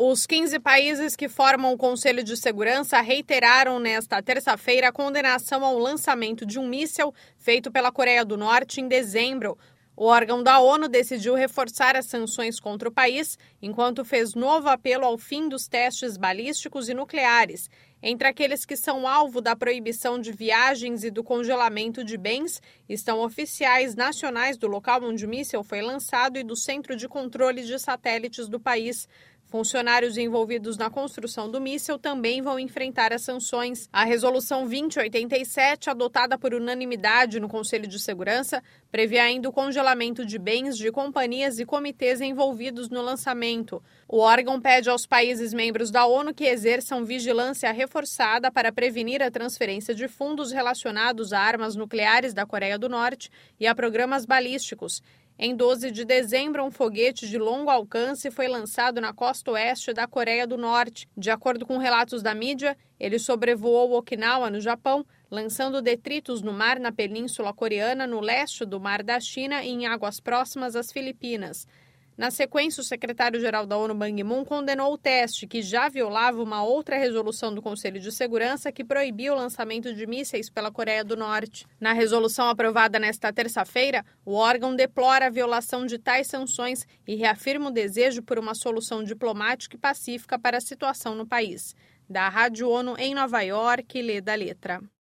Os 15 países que formam o Conselho de Segurança reiteraram nesta terça-feira a condenação ao lançamento de um míssil feito pela Coreia do Norte em dezembro. O órgão da ONU decidiu reforçar as sanções contra o país, enquanto fez novo apelo ao fim dos testes balísticos e nucleares. Entre aqueles que são alvo da proibição de viagens e do congelamento de bens, estão oficiais nacionais do local onde o míssil foi lançado e do Centro de Controle de Satélites do país. Funcionários envolvidos na construção do míssil também vão enfrentar as sanções. A Resolução 2087, adotada por unanimidade no Conselho de Segurança, prevê ainda o congelamento de bens de companhias e comitês envolvidos no lançamento. O órgão pede aos países membros da ONU que exerçam vigilância reforçada para prevenir a transferência de fundos relacionados a armas nucleares da Coreia do Norte e a programas balísticos. Em 12 de dezembro, um foguete de longo alcance foi lançado na costa oeste da Coreia do Norte. De acordo com relatos da mídia, ele sobrevoou Okinawa, no Japão, lançando detritos no mar na Península Coreana, no leste do Mar da China e em águas próximas às Filipinas. Na sequência, o secretário-geral da ONU, Ban Ki-moon, condenou o teste, que já violava uma outra resolução do Conselho de Segurança que proibia o lançamento de mísseis pela Coreia do Norte. Na resolução aprovada nesta terça-feira, o órgão deplora a violação de tais sanções e reafirma o desejo por uma solução diplomática e pacífica para a situação no país. Da Rádio ONU em Nova York, Leda Letra.